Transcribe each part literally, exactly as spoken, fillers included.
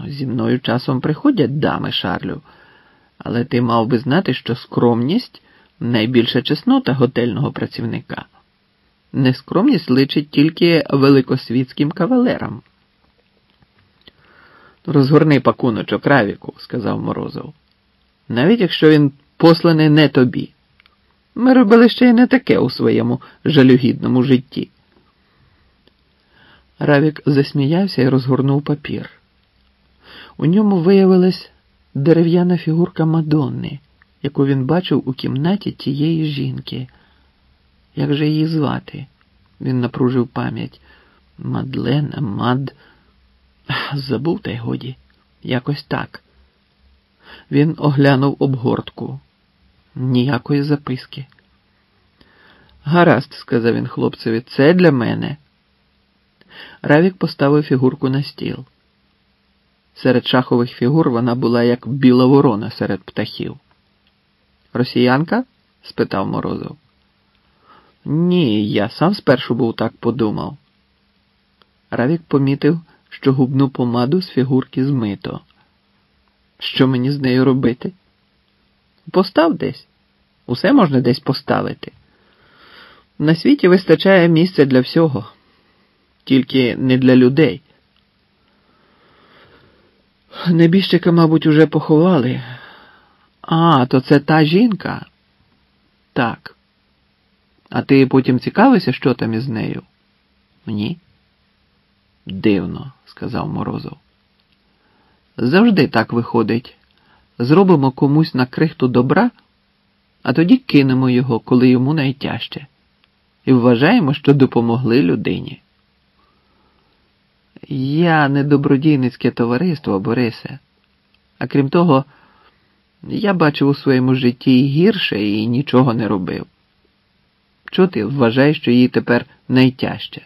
Зі мною часом приходять дами, Шарлю, але ти мав би знати, що скромність – найбільша чеснота готельного працівника. Нескромність личить тільки великосвітським кавалерам. «Розгорни пакуночок, Равіку», – сказав Морозов. «Навіть якщо він посланий не тобі. Ми робили ще й не таке у своєму жалюгідному житті». Равік засміявся і розгорнув папір. У ньому виявилась дерев'яна фігурка Мадонни, яку він бачив у кімнаті тієї жінки. Як же її звати? Він напружив пам'ять. Мадлена, Мад... Забув, та й годі. Якось так. Він оглянув обгортку. Ніякої записки. «Гаразд», – сказав він хлопцеві, – «це для мене». Равік поставив фігурку на стіл. Серед шахових фігур вона була як біла ворона серед птахів. «Росіянка?» – спитав Морозов. «Ні, я сам спершу був так подумав». Равік помітив, що губну помаду з фігурки змито. «Що мені з нею робити?» «Постав десь. Усе можна десь поставити. На світі вистачає місця для всього. Тільки не для людей». «Небіжчика, мабуть, уже поховали». «А, то це та жінка?» «Так». «А ти потім цікавишся, що там із нею?» «Ні». «Дивно», – сказав Морозов. «Завжди так виходить. Зробимо комусь на крихту добра, а тоді кинемо його, коли йому найтяжче. І вважаємо, що допомогли людині». «Я не добродійницьке товариство, Борисе. А крім того, я бачив у своєму житті і гірше, і нічого не робив. Чого ти вважаєш, що їй тепер найтяжче?»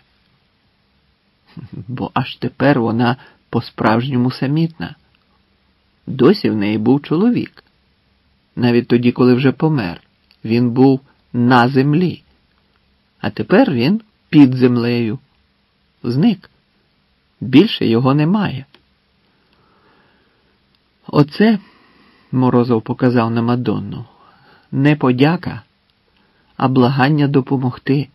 «Бо аж тепер вона по-справжньому самітна. Досі в неї був чоловік. Навіть тоді, коли вже помер. Він був на землі. А тепер він під землею. Зник. Більше його немає». «Оце», – Морозов показав на Мадонну, – «не подяка, а благання допомогти».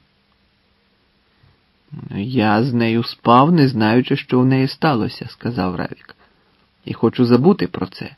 «Я з нею спав, не знаючи, що в неї сталося», – сказав Равік. «І хочу забути про це».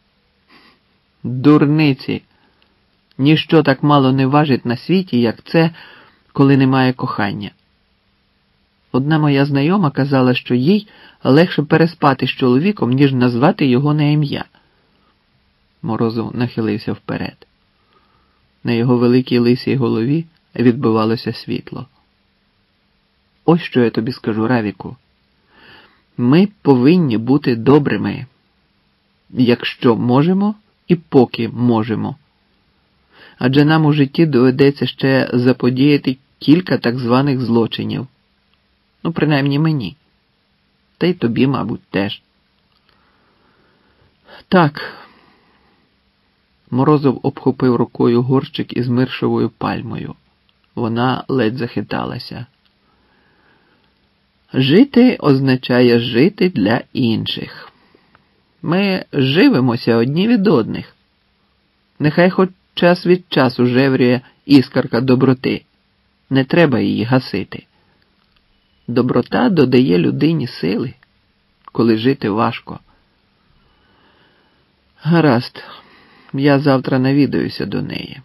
«Дурниці! Ніщо так мало не важить на світі, як це, коли немає кохання. Одна моя знайома казала, що їй легше переспати з чоловіком, ніж назвати його на ім'я». Морозов нахилився вперед. На його великій лисій голові відбивалося світло. «Ось що я тобі скажу, Равіку. Ми повинні бути добрими, якщо можемо і поки можемо. Адже нам у житті доведеться ще заподіяти кілька так званих злочинів. Ну, принаймні мені. Та й тобі, мабуть, теж». «Так». Морозов обхопив рукою горщик із миршовою пальмою. Вона ледь захиталася. «Жити означає жити для інших. Ми живемося одні від одних. Нехай хоч час від часу жеврює іскарка доброти. Не треба її гасити. Доброта додає людині сили, коли жити важко». «Гаразд, я завтра навідаюся до неї».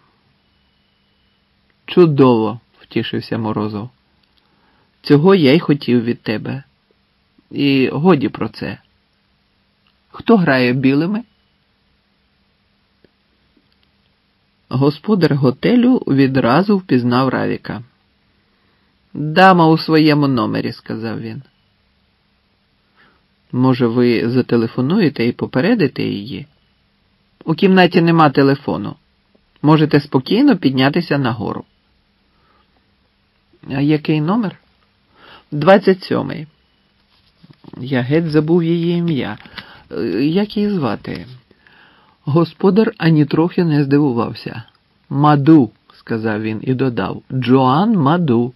«Чудово», – втішився Морозов. «Цього я й хотів від тебе. І годі про це. Хто грає білими?» Господар готелю відразу впізнав Равіка. «Дама у своєму номері», – сказав він. «Може, ви зателефонуєте і попередите її? У кімнаті нема телефону. Можете спокійно піднятися нагору». «А який номер?» «Двадцять сьомий. Я геть забув її ім'я. Як її звати?» Господар ані трохи не здивувався. «Маду», – сказав він і додав. «Джоан Маду».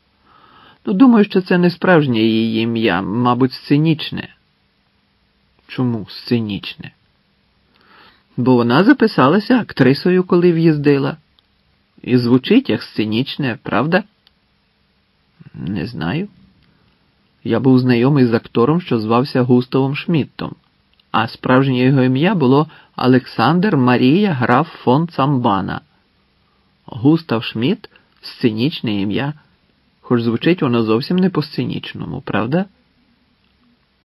«Ну, думаю, що це не справжнє її ім'я, мабуть, сценічне». Чому сценічне? Бо вона записалася актрисою, коли в'їздила. І звучить як сценічне, правда? Не знаю. Я був знайомий з актором, що звався Густавом Шмідтом, а справжнє його ім'я було Олександр Марія граф фон Цамбана. Густав Шмідт – сценічне ім'я, хоч звучить воно зовсім не по-сценічному, правда?